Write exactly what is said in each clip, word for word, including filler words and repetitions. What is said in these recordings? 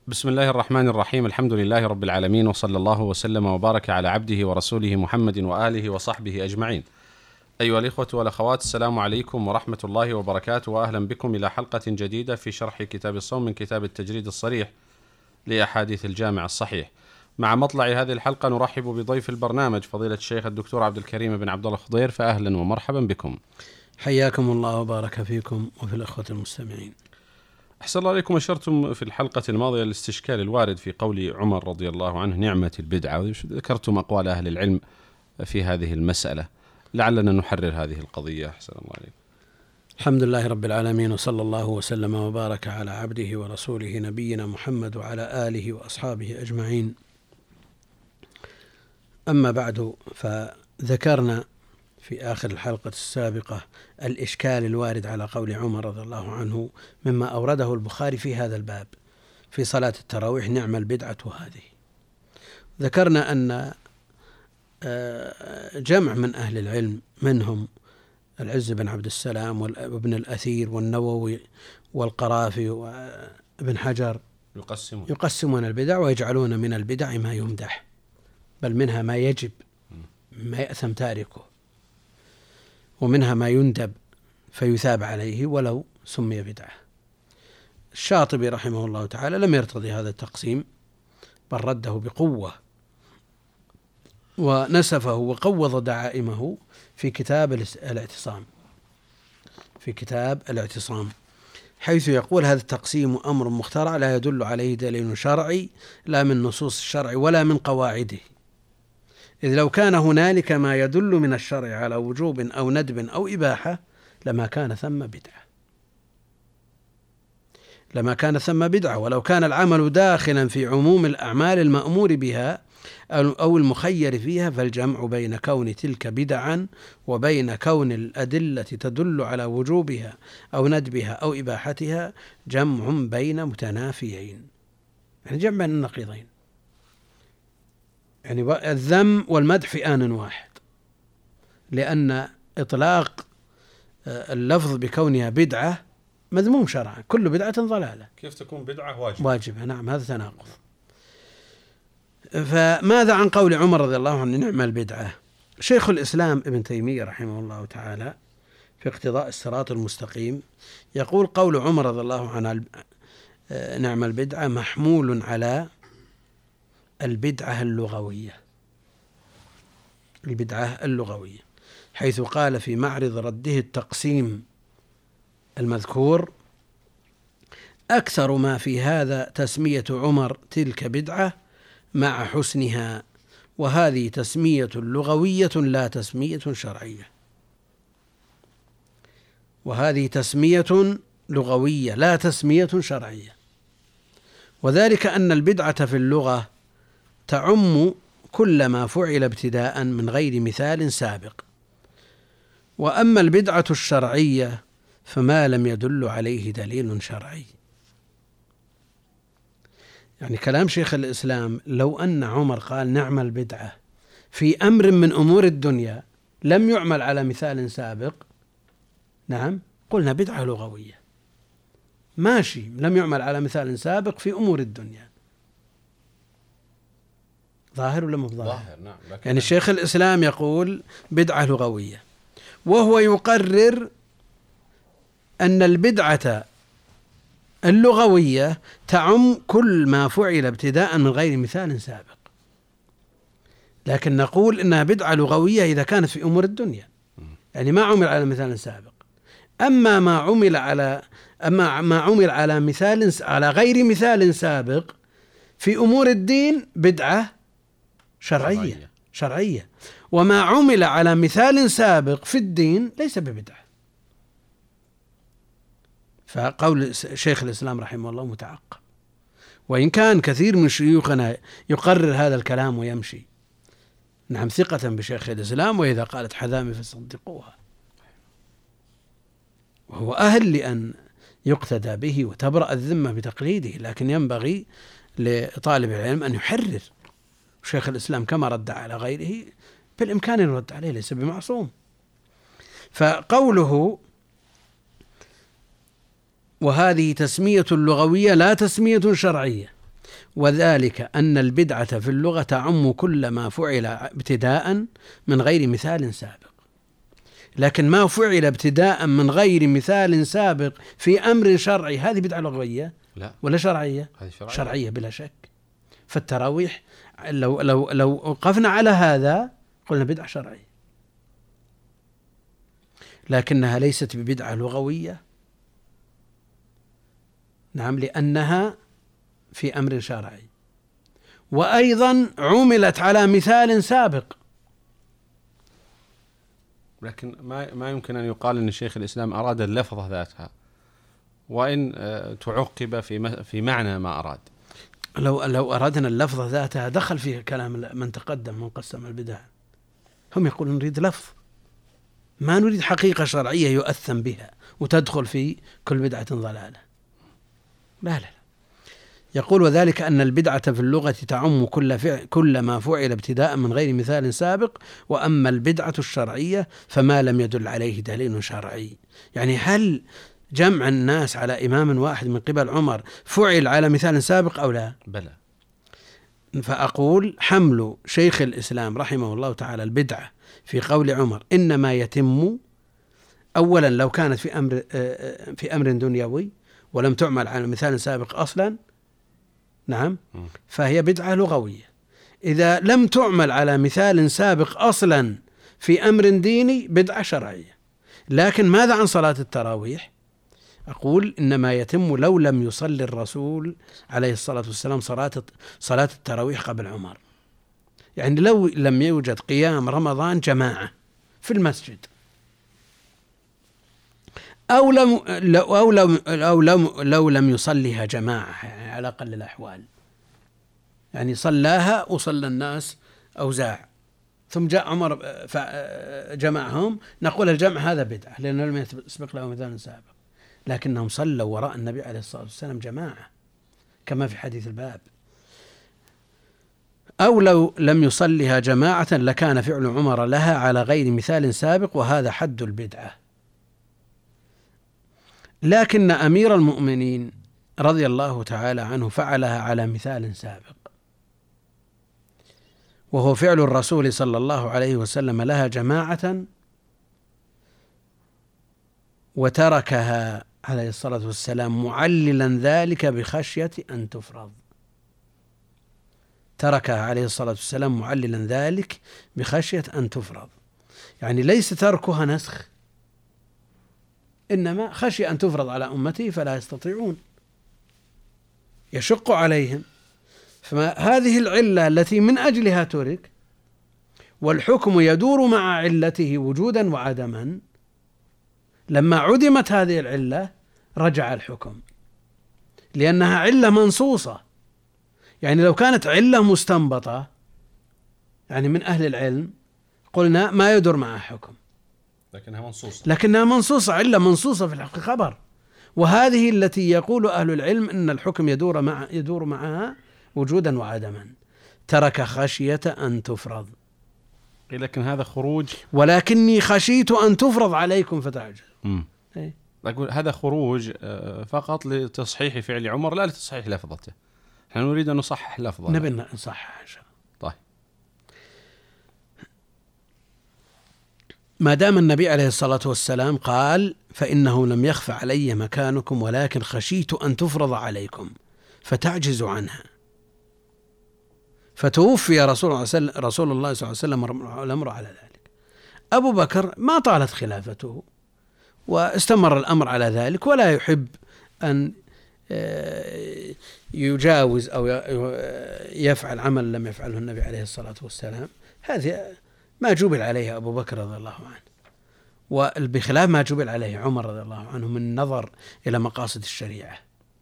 بسم الله الرحمن الرحيم. الحمد لله رب العالمين، وصلى الله وسلم وبارك على عبده ورسوله محمد وآله وصحبه أجمعين. أيها الإخوة والأخوات، السلام عليكم ورحمة الله وبركاته، وأهلا بكم إلى حلقة جديدة في شرح كتاب الصوم من كتاب التجريد الصريح لأحاديث الجامع الصحيح. مع مطلع هذه الحلقة نرحب بضيف البرنامج فضيلة الشيخ الدكتور عبد الكريم بن عبد الله الخضير، فأهلا ومرحبا بكم. حياكم الله وبارك فيكم وفي الأخوة المستمعين. أحسن الله عليكم. أشرتم في الحلقة الماضية الاستشكال الوارد في قول عمر رضي الله عنه نعمة البدعة، وذكرتم أقوال أهل العلم في هذه المسألة، لعلنا نحرر هذه القضية. أحسن الله عليكم. الحمد لله رب العالمين، وصلى الله وسلم وبارك على عبده ورسوله نبينا محمد وعلى آله وأصحابه أجمعين. أما بعد، فذكرنا في آخر الحلقة السابقة الإشكال الوارد على قول عمر رضي الله عنه مما أورده البخاري في هذا الباب في صلاة التراويح: نعم البدعة هذه. ذكرنا أن جمع من أهل العلم منهم العز بن عبد السلام وابن الأثير والنووي والقرافي وابن حجر يقسمون يقسمون البدع ويجعلون من البدع ما يمدح، بل منها ما يجب ما يأثم تاركه، ومنها ما يندب فيثاب عليه ولو سمي بدعة. الشاطبي رحمه الله تعالى لم يرتضي هذا التقسيم، بل رده بقوة ونسفه وقوض دعائمه في كتاب الاعتصام في كتاب الاعتصام حيث يقول: هذا التقسيم أمر مخترع لا يدل عليه دليل شرعي لا من نصوص الشرع ولا من قواعده، إذ لو كان هنالك ما يدل من الشرع على وجوب أو ندب أو إباحة لما كان ثم بدعة لما كان ثم بدعة ولو كان العمل داخلا في عموم الأعمال المأمور بها أو المخير فيها، فالجمع بين كون تلك بدعا وبين كون الأدلة تدل على وجوبها أو ندبها أو إباحتها جمع بين متنافيين، يعني جمع بين النقيضين، يعني الذم والمدح في آن واحد، لأن إطلاق اللفظ بكونها بدعة مذموم شرعا، كل بدعة ضلالة. كيف تكون بدعة واجبة؟ واجبة، نعم، هذا تناقض. فماذا عن قول عمر رضي الله عنه نعم البدعة؟ شيخ الإسلام ابن تيمية رحمه الله تعالى في اقتضاء الصراط المستقيم يقول: قول عمر رضي الله عنه نعم البدعة محمول على البدعة اللغوية البدعة اللغوية حيث قال في معرض رده التقسيم المذكور: أكثر ما في هذا تسمية عمر تلك بدعة مع حسنها، وهذه تسمية لغوية لا تسمية شرعية وهذه تسمية لغوية لا تسمية شرعية وذلك أن البدعة في اللغة تعم كل ما فعل ابتداء من غير مثال سابق، وأما البدعة الشرعية فما لم يدل عليه دليل شرعي. يعني كلام شيخ الإسلام: لو أن عمر قال نعم البدعة في أمر من أمور الدنيا لم يعمل على مثال سابق، نعم، قلنا بدعة لغوية، ماشي، لم يعمل على مثال سابق في أمور الدنيا. ظاهر ولا مو ظاهر؟ نعم. يعني شيخ الإسلام يقول بدعة لغوية، وهو يقرر أن البدعة اللغوية تعم كل ما فعل ابتداء من غير مثال سابق، لكن نقول إنها بدعة لغوية إذا كانت في أمور الدنيا، يعني ما عمل على مثال سابق. أما ما عمل على أما ما عمل على مثال على غير مثال سابق في أمور الدين بدعة شرعية شرعية وما عمل على مثال سابق في الدين ليس ببدعة. فقول شيخ الإسلام رحمه الله متعقب، وإن كان كثير من شيوخنا يقرر هذا الكلام ويمشي، نعم، ثقة بشيخ الإسلام، وإذا قالت حذامي فصدقوها، وهو أهل لأن يقتدى به وتبرأ الذمة بتقليده، لكن ينبغي لطالب العلم أن يحرر. شيخ الإسلام كما رد على غيره بالإمكان أن يرد عليه، ليس بمعصوم. فقوله وهذه تسمية لغوية لا تسمية شرعية، وذلك أن البدعة في اللغة تعم كل ما فعل ابتداء من غير مثال سابق. لكن ما فعل ابتداء من غير مثال سابق في أمر شرعي هذه بدعة لغوية لا ولا شرعية؟ شرعية. شرعية بلا شك. فالتراويح لو لو لو وقفنا على هذا قلنا بدعة شرعية، لكنها ليست ببدعة لغوية. نعم، لأنها في أمر شرعي، وأيضا عملت على مثال سابق. لكن ما ما يمكن أن يقال أن شيخ الإسلام أراد اللفظة ذاتها، وإن تعقب في في معنى ما أراد. لو لو أردنا اللفظة ذاتها دخل فيها كلام من تقدم من قسم البدع. هم يقولون نريد لفظ، ما نريد حقيقة شرعية يؤثم بها وتدخل في كل بدعة ضلالة. لا لا لا. يقول وذلك أن البدعة في اللغة تعم كل فعل كل ما فعل ابتداء من غير مثال سابق، وأما البدعة الشرعية فما لم يدل عليه دليل شرعي. يعني هل جمع الناس على إمام واحد من قبل عمر فعل على مثال سابق أو لا؟ بلى. فأقول حمل شيخ الإسلام رحمه الله تعالى البدعة في قول عمر إنما يتم أولا لو كانت في أمر في أمر دنيوي ولم تعمل على مثال سابق أصلا، نعم، فهي بدعة لغوية. إذا لم تعمل على مثال سابق أصلا في أمر ديني بدعة شرعية. لكن ماذا عن صلاة التراويح؟ أقول إنما يتم لو لم يصلي الرسول عليه الصلاة والسلام صلاة صلاة التراويح قبل عمر. يعني لو لم يوجد قيام رمضان جماعة في المسجد، أو لم أو لم أو لم لو لم يصليها جماعة، يعني على أقل الأحوال، يعني صلاها وصلى الناس أوزاع ثم جاء عمر فجمعهم، نقول الجمع هذا بدعة لأنه لم يسبق له مثال سابق. لكنهم صلوا وراء النبي عليه الصلاة والسلام جماعة كما في حديث الباب. أو لو لم يصلها جماعة لكان فعل عمر لها على غير مثال سابق، وهذا حد البدعة. لكن أمير المؤمنين رضي الله تعالى عنه فعلها على مثال سابق، وهو فعل الرسول صلى الله عليه وسلم لها جماعة وتركها عليه الصلاة والسلام معللا ذلك بخشية أن تفرض. تركها عليه الصلاة والسلام معللا ذلك بخشية أن تفرض، يعني ليس تركها نسخ، إنما خشي أن تفرض على أمته فلا يستطيعون، يشق عليهم. فهذه العلة التي من أجلها ترك، والحكم يدور مع علته وجودا وعدما، لما عدمت هذه العلة رجع الحكم، لأنها علة منصوصة. يعني لو كانت علة مستنبطة يعني من أهل العلم قلنا ما يدور معها حكم، لكنها منصوصة لكنها منصوصة، علة منصوصة في الحق خبر. وهذه التي يقول أهل العلم أن الحكم يدور مع يدور معها وجودا وعدما. ترك خشية أن تفرض، لكن هذا خروج، ولكني خشيت أن تفرض عليكم فتعجل. إيه؟ أقول هذا خروج فقط لتصحيح فعل عمر لا لتصحيح لفظته. نحن نريد أن نصحح لفظه، نبي نصحح إن شاء الله. طيب، ما دام النبي عليه الصلاة والسلام قال فإنه لم يخف علي مكانكم ولكن خشيت أن تفرض عليكم فتعجزوا عنها، فتوفي رسول الله صلى الله عليه وسلم الأمر على ذلك. أبو بكر ما طالت خلافته واستمر الأمر على ذلك، ولا يحب أن يجاوز أو يفعل عمل لم يفعله النبي عليه الصلاة والسلام. هذه ما جبل عليه أبو بكر رضي الله عنه، وبخلاف ما جبل عليه عمر رضي الله عنه من النظر إلى مقاصد الشريعة.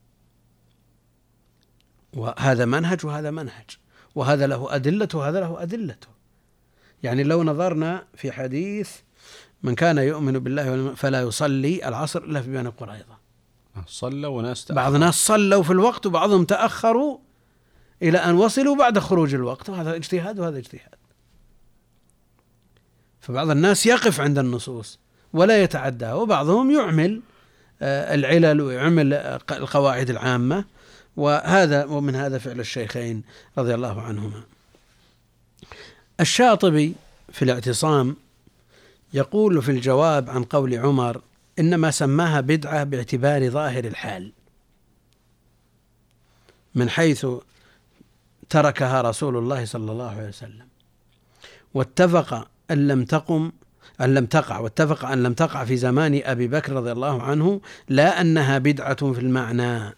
وهذا منهج وهذا منهج، وهذا له أدلته وهذا له أدلته. يعني لو نظرنا في حديث من كان يؤمن بالله فلا يصلي العصر إلا في بني قريظة، صلوا وناس تأخروا. بعض الناس صلوا في الوقت وبعضهم تأخروا إلى أن وصلوا بعد خروج الوقت، وهذا اجتهاد وهذا اجتهاد. فبعض الناس يقف عند النصوص ولا يتعدى، وبعضهم يعمل العلل ويعمل القواعد العامة، وهذا ومن هذا فعل الشيخين رضي الله عنهما. الشاطبي في الاعتصام يقول في الجواب عن قول عمر إنما سماها بدعة باعتبار ظاهر الحال، من حيث تركها رسول الله صلى الله عليه وسلم، واتفق أن لم تقم أن لم تقع واتفق أن لم تقع في زمان أبي بكر رضي الله عنه، لا أنها بدعة في المعنى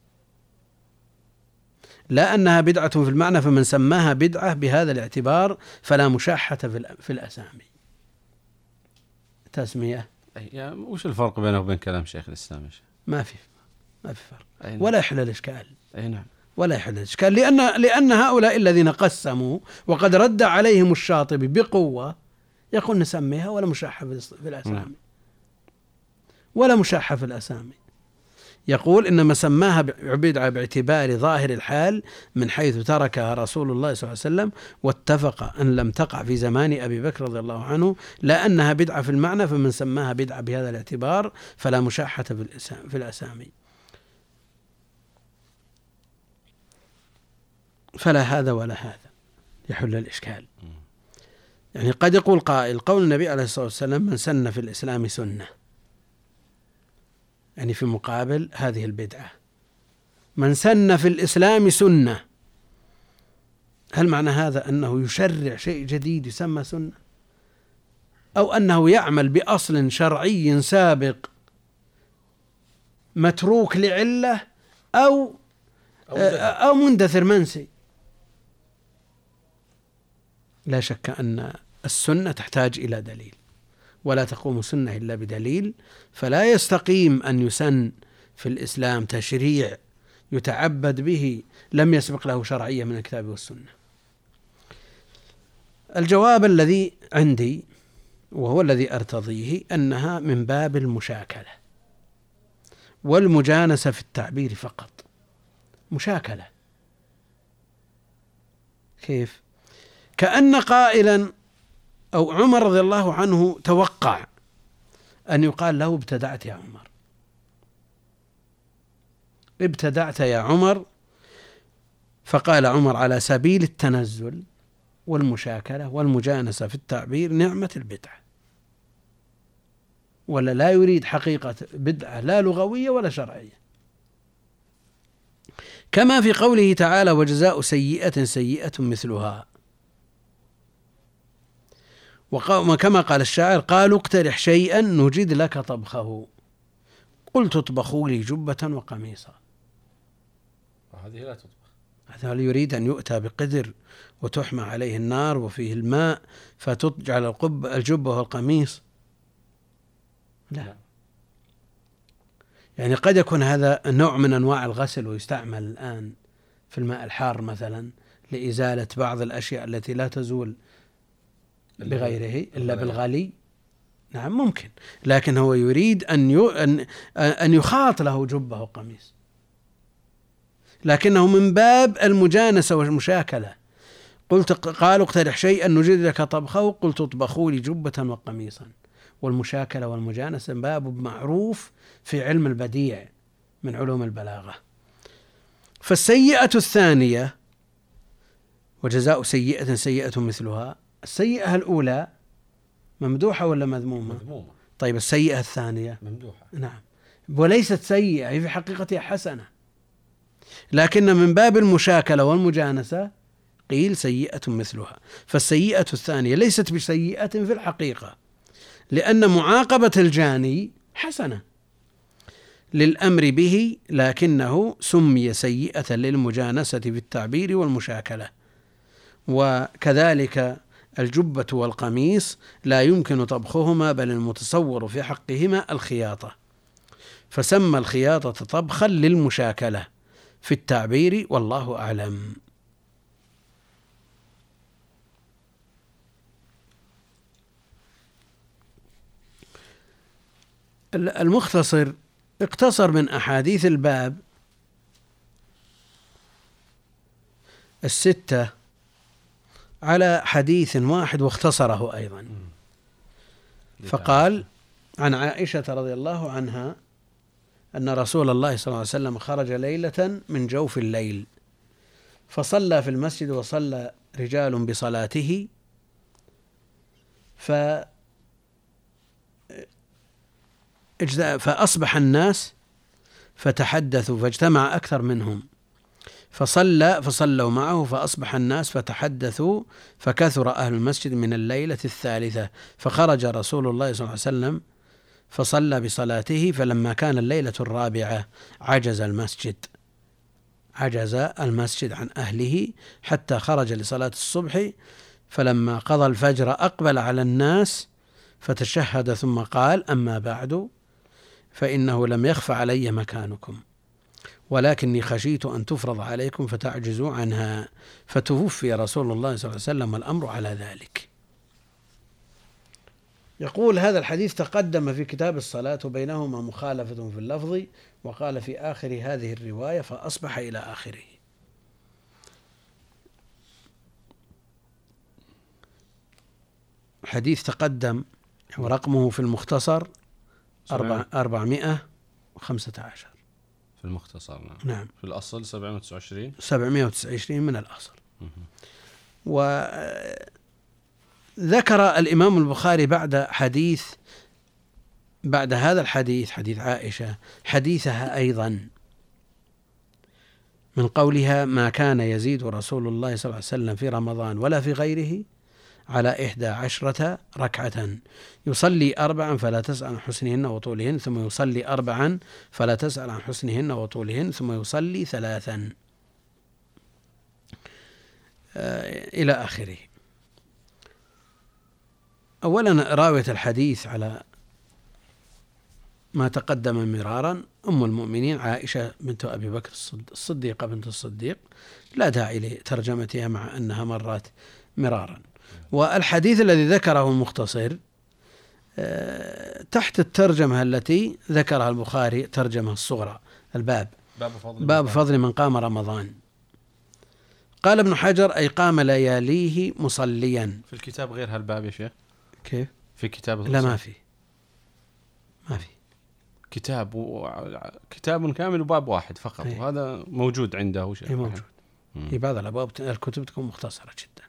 لا أنها بدعة في المعنى فمن سماها بدعة بهذا الاعتبار فلا مشاحة في الأسامي. تسمية يعني وش الفرق بينه وبين كلام شيخ الإسلام؟ ما في ما في فرق، ولا يحل الإشكال. أي نعم، ولا يحل الإشكال، لأن لأن هؤلاء الذين قسموا وقد رد عليهم الشاطبي بقوة يقول نسميها ولا مشاحة في الأسامي، ولا مشاحة في الأسامي. يقول إنما سماها بدعة باعتبار ظاهر الحال من حيث تركها رسول الله صلى الله عليه وسلم، واتفق أن لم تقع في زمان أبي بكر رضي الله عنه، لا أنها بدعة في المعنى فمن سماها بدعة بهذا الاعتبار فلا مشاحة في الأسامي. فلا هذا ولا هذا يحل الإشكال. يعني قد يقول قائل قول النبي عليه الصلاة والسلام من سن في الإسلام سنة، يعني في مقابل هذه البدعة من سن في الإسلام سنة، هل معنى هذا أنه يشرع شيء جديد يسمى سنة، أو أنه يعمل بأصل شرعي سابق متروك لعلة أو أو مندثر منسي؟ لا شك أن السنة تحتاج إلى دليل، ولا تقوم سنة إلا بدليل، فلا يستقيم أن يسن في الإسلام تشريع يتعبد به لم يسبق له شرعية من الكتاب والسنة. الجواب الذي عندي وهو الذي أرتضيه أنها من باب المشاكلة والمجانسة في التعبير فقط. مشاكلة كيف؟ كأن قائلا أو عمر رضي الله عنه توقع أن يقال له ابتدعت يا عمر، ابتدعت يا عمر، فقال عمر على سبيل التنزل والمشاكلة والمجانسة في التعبير نعمة البدعة، ولا لا يريد حقيقة بدعة لا لغوية ولا شرعية، كما في قوله تعالى وجزاء سيئة سيئة مثلها، وكما قال الشاعر قالوا اقترح شيئا نجد لك طبخه قلت اطبخوا لي جبة وقميصا. هذه لا تطبخ، هذا يريد أن يؤتى بقدر وتحمى عليه النار وفيه الماء فتجعل القب الجبة والقميص؟ لا. يعني قد يكون هذا نوع من أنواع الغسل ويستعمل الآن في الماء الحار مثلا لإزالة بعض الأشياء التي لا تزول بغيره إلا بالغلي. نعم ممكن، لكن هو يريد أن أن يخاط له جبة وقميص، لكنه من باب المجانسة والمشاكلة. قلت قالوا اقترح شيئا نجد لك طبخه قلت اطبخوا لي جبة وقميصا. والمشاكلة والمجانسة باب معروف في علم البديع من علوم البلاغة. فالسيئة الثانية وجزاء سيئة سيئة مثلها، السيئة الأولى ممدوحة ولا مذمومة؟ مذمومة. طيب السيئة الثانية ممدوحة. نعم، وليست سيئة، هي في حقيقتها حسنة، لكن من باب المشاكلة والمجانسة قيل سيئة مثلها. فالسيئة الثانية ليست بسيئة في الحقيقة، لأن معاقبة الجاني حسنة للأمر به، لكنه سمي سيئة للمجانسة في التعبير والمشاكلة. وكذلك الجبة والقميص لا يمكن طبخهما، بل المتصور في حقهما الخياطة، فسمى الخياطة طبخا للمشاكلة في التعبير، والله أعلم. المختصر اقتصر من أحاديث الباب الستة على حديث واحد واختصره أيضا، فقال عن عائشة رضي الله عنها أن رسول الله صلى الله عليه وسلم خرج ليلة من جوف الليل فصلى في المسجد وصلى رجال بصلاته ف فأصبح الناس فتحدثوا فاجتمع أكثر منهم فصلى فصلوا معه فأصبح الناس فتحدثوا فكثر أهل المسجد من الليلة الثالثة فخرج رسول الله صلى الله عليه وسلم فصلى بصلاته فلما كان الليلة الرابعة عجز المسجد عجز المسجد عن أهله حتى خرج لصلاة الصبح فلما قضى الفجر أقبل على الناس فتشهد ثم قال أما بعد فإنه لم يخف علي مكانكم ولكني خشيت أن تفرض عليكم فتعجزوا عنها فتوفي رسول الله صلى الله عليه وسلم والأمر على ذلك. يقول هذا الحديث تقدم في كتاب الصلاة وبينهما مخالفة في اللفظ وقال في آخر هذه الرواية فأصبح إلى آخره. حديث تقدم ورقمه في المختصر أربعمائة وخمسة عشر في المختصر. نعم. نعم. في الأصل سبعمائة وتسعة وعشرين سبعمائة وتسعة وعشرين من الأصل. وذكر الإمام البخاري بعد حديث بعد هذا الحديث حديث عائشة حديثها أيضا من قولها ما كان يزيد رسول الله صلى الله عليه وسلم في رمضان ولا في غيره على إحدى عشرة ركعة يصلي أربعا فلا تسأل عن حسنهن وطولهن ثم يصلي أربعا فلا تسأل عن حسنهن وطولهن ثم يصلي ثلاثا إلى آخره. أولا راوية الحديث على ما تقدم مرارا أم المؤمنين عائشة بنت أبي بكر الصديقة بنت الصديق لا داعي لترجمتها مع أنها مرات مرارا. والحديث الذي ذكره المختصر تحت الترجمة التي ذكرها البخاري ترجمة الصغرى الباب باب فضل, باب فضل من قام رمضان. قال ابن حجر أي قام لياليه مصليا. في الكتاب غير هالباب يا شيخ؟ كيف؟ في كتاب لا ما في ما في كتاب و... كتاب كامل وباب واحد فقط. أي. وهذا موجود عنده شيء موجود في بعض الأبواب الكتب تكون مختصرة جدا.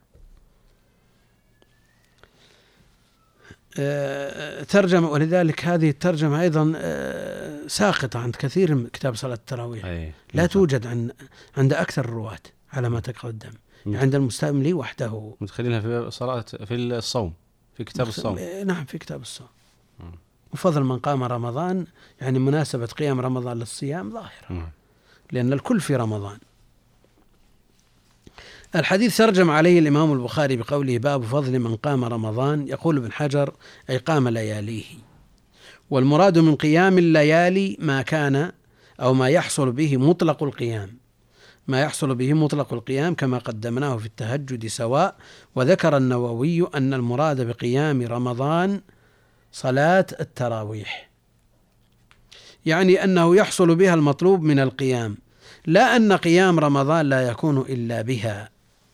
ترجمة ولذلك هذه الترجمة أيضا ساقطة عند كثير من كتاب صلاة التراويح. أي. لا توجد عند عند أكثر الرواة على ما تقدم عند المستملي وحده مدخلينها في صلاة في الصوم في كتاب الصوم. نعم في كتاب الصوم. وفضل من قام رمضان يعني مناسبة قيام رمضان للصيام ظاهرة لأن الكل في رمضان. الحديث ترجم عليه الإمام البخاري بقوله باب فضل من قام رمضان. يقول ابن حجر أي قام لياليه والمراد من قيام الليالي ما كان أو ما يحصل به مطلق القيام ما يحصل به مطلق القيام كما قدمناه في التهجد سواء. وذكر النووي أن المراد بقيام رمضان صلاة التراويح يعني أنه يحصل بها المطلوب من القيام لا أن قيام رمضان لا يكون إلا بها.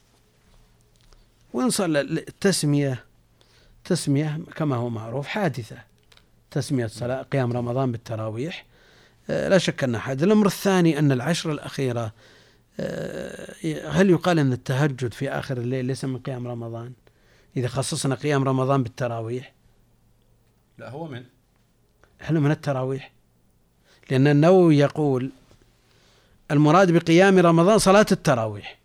ونصل التسمية تسمية كما هو معروف حادثة تسمية صلاة قيام رمضان بالتراويح لا شك أنها حادثة. الأمر الثاني أن العشر الأخيرة هل يقال أن التهجد في آخر الليل ليس من قيام رمضان إذا خصصنا قيام رمضان بالتراويح؟ لا هو من هل من التراويح؟ لأن النووي يقول المراد بقيام رمضان صلاة التراويح.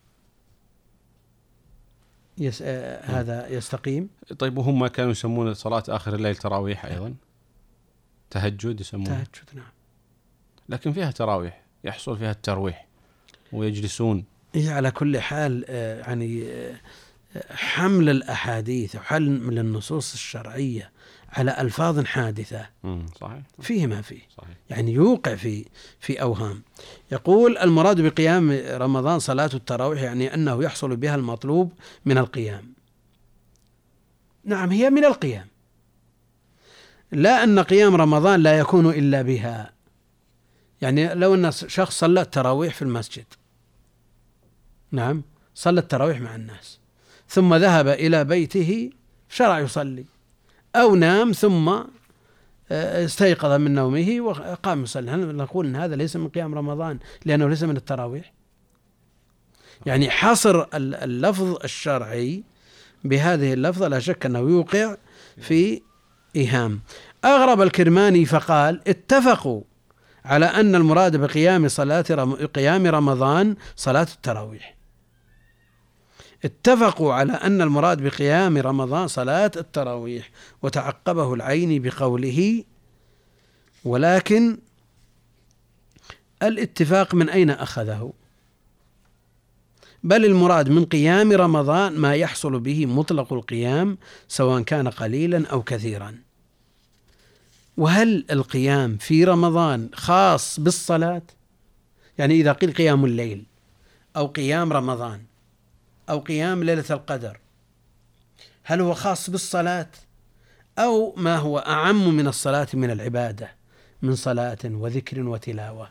يس... آه هذا يستقيم. طيب وهم كانوا يسمون صلاة آخر الليل تراويح أيضا تهجد يسمونه تهجد نعم لكن فيها تراويح يحصل فيها الترويح ويجلسون. إيه على كل حال آه يعني آه حمل الأحاديث وحمل النصوص الشرعية على ألفاظ حادثة صحيح. فيه ما فيه صحيح. يعني يوقع في في أوهام. يقول المراد بقيام رمضان صلاة التراويح يعني أنه يحصل بها المطلوب من القيام. نعم هي من القيام لا أن قيام رمضان لا يكون إلا بها. يعني لو أن شخص صلى التراويح في المسجد نعم صلى التراويح مع الناس ثم ذهب إلى بيته شرع يصلي أو نام ثم استيقظ من نومه وقام يصلي، هل نقول أن هذا ليس من قيام رمضان لأنه ليس من التراويح؟ يعني حصر اللفظ الشرعي بهذه اللفظة لا شك أنه يوقع في إيهام. أغرب الكرماني فقال اتفقوا على أن المراد بقيام صلاة رم... قيام رمضان صلاة التراويح. اتفقوا على أن المراد بقيام رمضان صلاة التراويح، وتعقبه العيني بقوله ولكن الاتفاق من أين أخذه؟ بل المراد من قيام رمضان ما يحصل به مطلق القيام سواء كان قليلا أو كثيرا. وهل القيام في رمضان خاص بالصلاة؟ يعني إذا قيل قيام الليل أو قيام رمضان أو قيام ليلة القدر، هل هو خاص بالصلاة أو ما هو أعم من الصلاة من العبادة من صلاة وذكر وتلاوة؟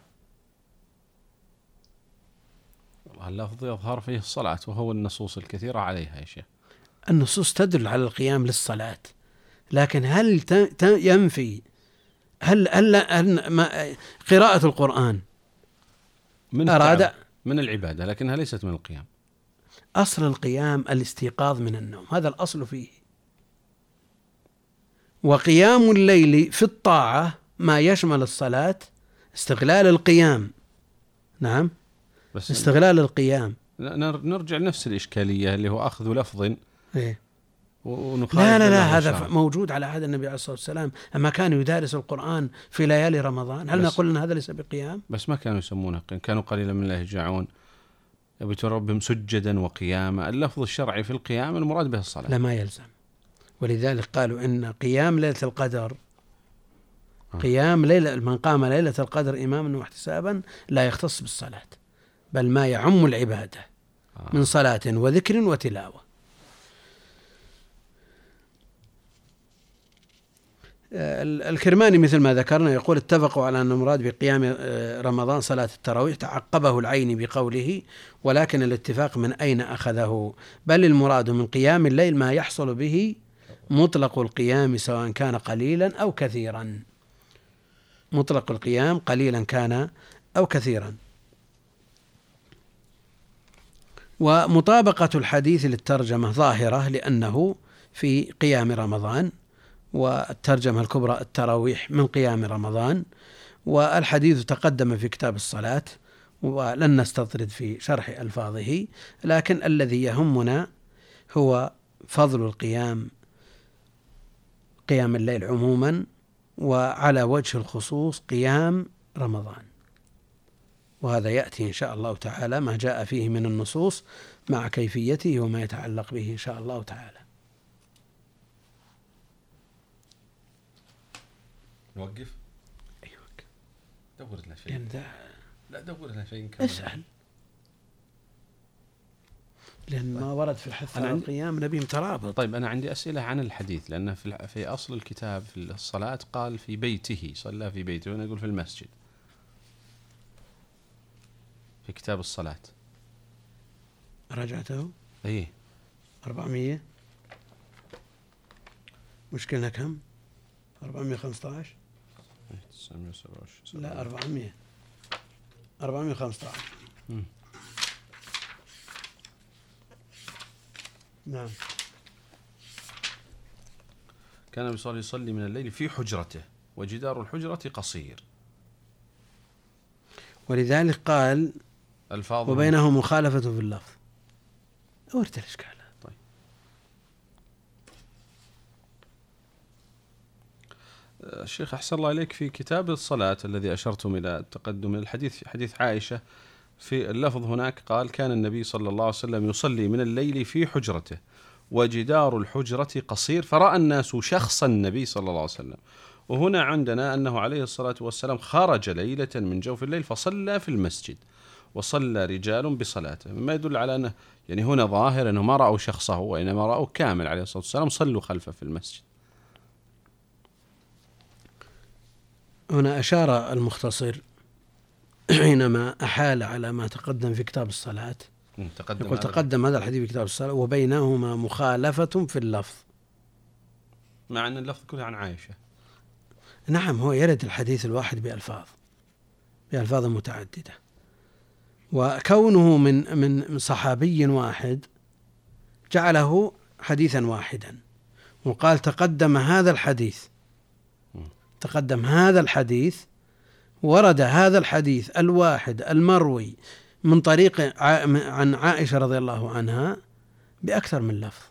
اللفظ يظهر فيه الصلاة وهو النصوص الكثيرة عليها يا شيخ. النصوص تدل على القيام للصلاة، لكن هل ينفي هل, هل, هل ما قراءة القرآن من أراد من العبادة لكنها ليست من القيام؟ أصل القيام الاستيقاظ من النوم، هذا الأصل فيه. وقيام الليل في الطاعة ما يشمل الصلاة استغلال القيام. نعم بس استغلال القيام. نرجع لنفس الإشكالية اللي هو أخذ لفظ إيه؟ ونخالف. لا لا لا هذا شرع. موجود على عهد النبي عليه الصلاة والسلام، أما كانوا يدارس القرآن في ليالي رمضان، هل نقول أن هذا ليس بقيام؟ بس ما كانوا يسمونه، كانوا قليلا من الله يهجعون يبتون ربهم سجدا وقياما. اللفظ الشرعي في القيام المراد به الصلاة. لا ما يلزم، ولذلك قالوا إن قيام ليلة القدر قيام ليلة من قام ليلة القدر إيمانا واحتسابا لا يختص بالصلاة، بل ما يعم العبادة من صلاة وذكر وتلاوة. الكرماني مثل ما ذكرنا يقول اتفقوا على أن المراد بقيام رمضان صلاة التراويح، تعقبه العيني بقوله ولكن الاتفاق من أين أخذه؟ بل المراد من قيام الليل ما يحصل به مطلق القيام سواء كان قليلا أو كثيرا. مطلق القيام قليلا كان أو كثيرا. ومطابقة الحديث للترجمة ظاهرة لأنه في قيام رمضان، والترجمة الكبرى التراويح من قيام رمضان، والحديث تقدم في كتاب الصلاة ولن نستطرد في شرح ألفاظه، لكن الذي يهمنا هو فضل القيام قيام الليل عموما، وعلى وجه الخصوص قيام رمضان. وهذا يأتي إن شاء الله تعالى ما جاء فيه من النصوص مع كيفيته وما يتعلق به إن شاء الله تعالى. نوقف؟ أيوة دور لنا شيء. لا دور لنا شيء نكمل. اسأل، لأن ما ورد في الحث على القيام نبي مترابط. طيب أنا عندي أسئلة عن الحديث، لأن في في أصل الكتاب في الصلاة قال في بيته، صلى في بيته، وأنا أقول في المسجد في كتاب الصلاة. رجعته؟ إيه أربعمية. مشكلة كم؟ أربعمية خمسة عشر. لا أربعمية أربعمية خمسة عشر. نعم. كان النبي صلى الله عليه وسلم يصلي من الليل في حجرته وجدار الحجرة قصير، ولذلك قال وبينهم مخالفة في اللفظ. أورد الإشكال. طيب الشيخ أحسن الله إليك، في كتاب الصلاة الذي أشرتم إلى تقدم الحديث في حديث عائشة في اللفظ هناك قال كان النبي صلى الله عليه وسلم يصلي من الليل في حجرته وجدار الحجرة قصير فرأى الناس شخص النبي صلى الله عليه وسلم. وهنا عندنا أنه عليه الصلاة والسلام خرج ليلة من جوف الليل فصلى في المسجد وصلى رجال بصلاته، مما يدل على أنه يعني هنا ظاهر أنه ما رأوا شخصه وإنما رأوا كامل عليه الصلاة والسلام صلوا خلفه في المسجد. هنا أشار المختصر حينما أحال على ما تقدم في كتاب الصلاة، تقدم يقول هذا تقدم هذا الحديث في كتاب الصلاة وبينهما مخالفة في اللفظ، مع أن اللفظ كله عن عائشة. نعم، هو يرد الحديث الواحد بألفاظ بألفاظ متعددة، وكونه من من صحابي واحد جعله حديثا واحدا، وقال تقدم هذا الحديث تقدم هذا الحديث ورد هذا الحديث الواحد المروي من طريق عن عائشة رضي الله عنها بأكثر من لفظ.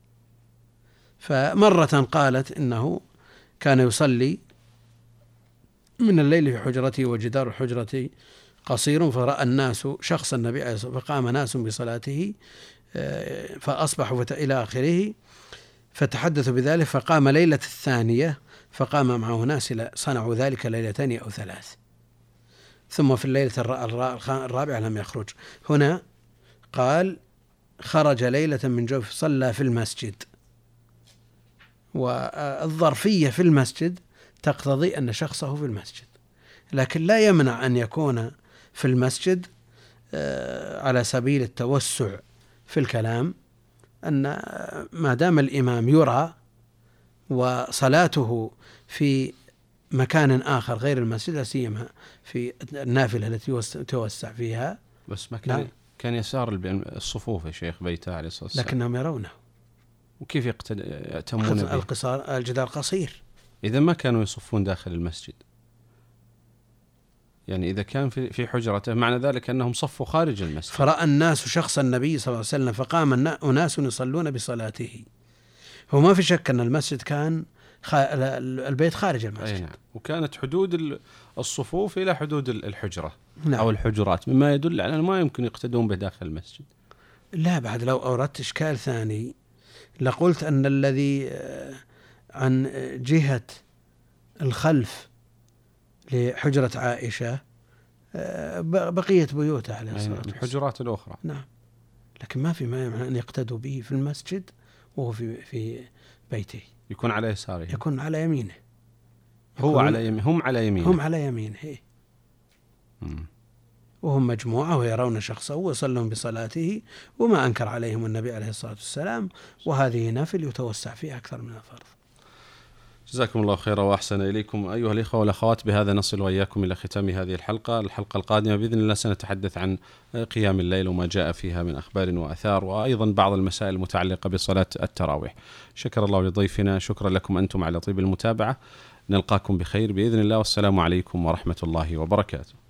فمرة قالت إنه كان يصلي من الليل في حجرته وجدار الحجرة قصير، فرأى الناس شخص النبي عليه الصلاة والسلام فقام ناس بصلاته فأصبحوا إلى آخره، فتحدثوا بذلك، فقام ليلة الثانية فقام معه ناس صنعوا ذلك ليلتين أو ثلاث، ثم في الليلة الرابعة لم يخرج. هنا قال خرج ليلة من جوف صلى في المسجد، والظرفية في المسجد تقتضي أن شخصه في المسجد، لكن لا يمنع أن يكون في المسجد على سبيل التوسع في الكلام، أن ما دام الإمام يرى وصلاته في مكان آخر غير المسجد، لا سيما في النافلة التي توسع فيها، بس ما كان كان يسار الصفوف يا شيخ بيته عليه الصلاة والسلام، لكنهم يرونه. وكيف يأتمون به؟ القصار الجدار قصير. إذا ما كانوا يصفون داخل المسجد، يعني إذا كان في في حجرته معنى ذلك أنهم صفوا خارج المسجد. فرأى الناس شخص النبي صلى الله عليه وسلم فقام أناس يصلون بصلاته. هو ما في شك أن المسجد كان خ... البيت خارج المسجد. أي نعم. وكانت حدود الصفوف إلى حدود الحجرة. نعم. أو الحجرات، مما يدل على أنه ما يمكن يقتدون به داخل المسجد. لا، بعد لو أوردت إشكال ثاني لقلت أن الذي عن جهة الخلف لحجرة عائشة بقية بيوتها عليه الصلاة والسلام، الحجرات الأخرى. نعم، لكن ما في ما يمنع أن يقتدوا به في المسجد وهو في في بيته. يكون على يساره، يكون على يمينه، هو على يمين هم على يمينه هم على يمينه وهم مجموعة ويرون شخصه ويصلون بصلاته، وما أنكر عليهم النبي عليه الصلاة والسلام، وهذه نافل يتوسع فيها أكثر من الفرض. جزاكم الله خيرا وأحسن إليكم أيها الإخوة والأخوات. بهذا نصل وإياكم إلى ختام هذه الحلقة. الحلقة القادمة بإذن الله سنتحدث عن قيام الليل وما جاء فيها من أخبار وأثار، وأيضا بعض المسائل المتعلقة بصلاة التراويح. شكر الله لضيفنا، شكرا لكم أنتم على طيب المتابعة. نلقاكم بخير بإذن الله، والسلام عليكم ورحمة الله وبركاته.